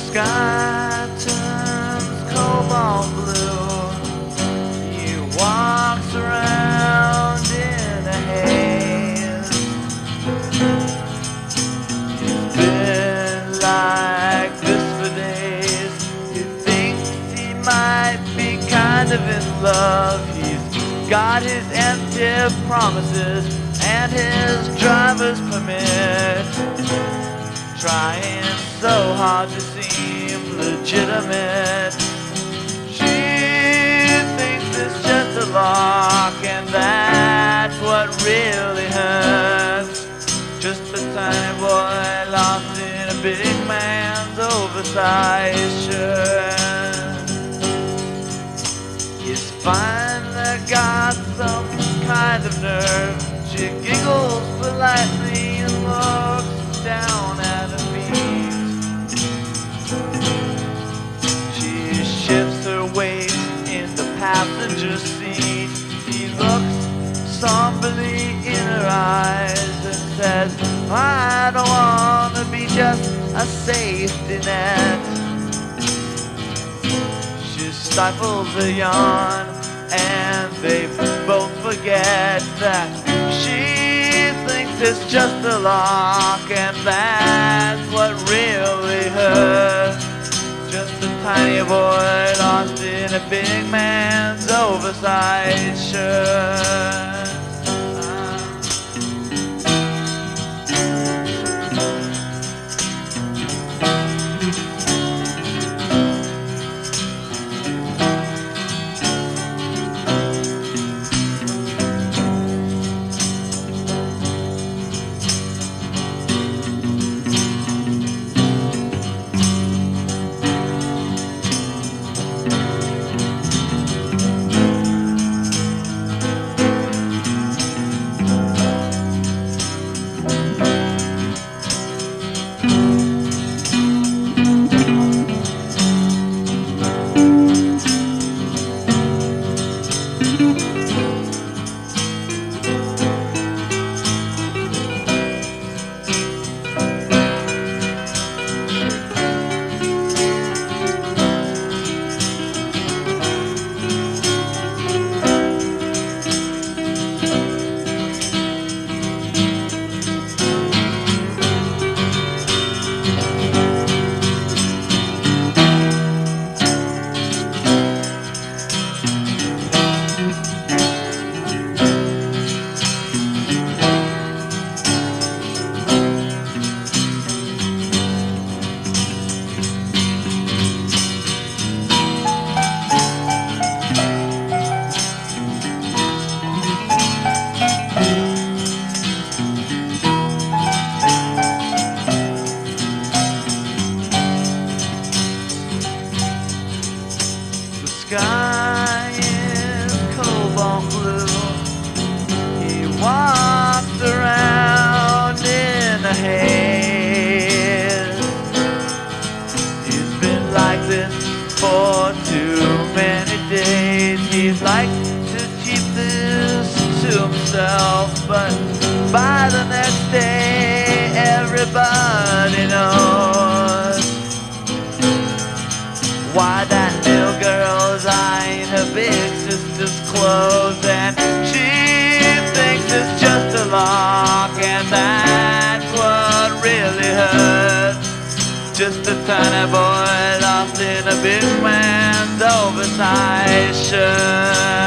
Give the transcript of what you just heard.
Sky turns cobalt blue. He walks around in a haze. He's been like this for days. He thinks he might be kind of in love. He's got his empty promises and his driver's permit. Trying so hard to seem legitimate. She thinks it's just a lark, and that's what really hurts. Just a tiny boy lost in a big man's oversized shirt. He's finally got some kind of nerve. She giggles politely and looks down at her feet. She shifts her weight in the passenger seat. He looks somberly in her eyes and says, I don't want to be just a safety net. She stifles a yawn and they both forget that she thinks it's just a lark, and that's what really hurts. Just a tiny boy lost in a big man's oversized shirt. Sky is cobalt blue. He walks around in a haze. He's been like this for too many days. He'd like to keep this to himself, but by the next day everybody knows why that little girl's eyeing her big sister's clothes, and she thinks it's just a lark, and that's what really hurts. Just a tiny boy lost in a big man's oversized shirt.